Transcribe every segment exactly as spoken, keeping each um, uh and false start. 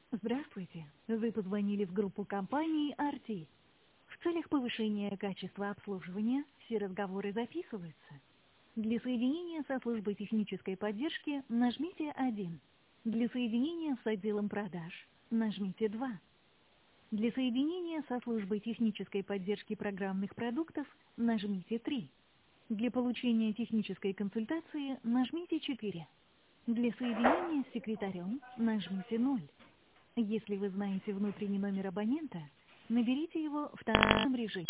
Здравствуйте. Вы позвонили в группу компании ар ти. В целях повышения качества обслуживания все разговоры записываются. Для соединения со службой технической поддержки нажмите один. Для соединения с отделом продаж нажмите два. Для соединения со службой технической поддержки программных продуктов нажмите три. Для получения технической консультации нажмите четыре. Для соединения с секретарем нажмите ноль. Если вы знаете внутренний номер абонента, наберите его в тайном режиме.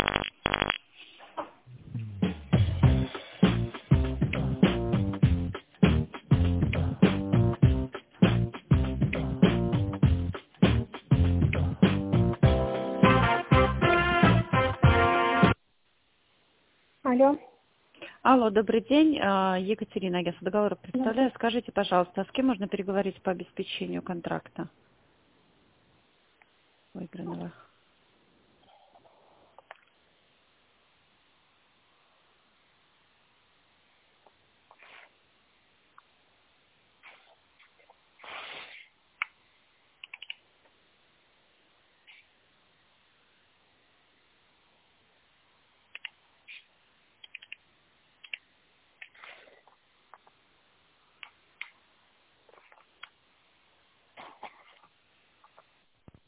Алло. Алло, добрый день. А, Екатерина, агентство договора Да. представляю. Скажите, пожалуйста, а с кем можно переговорить по обеспечению контракта выигранного?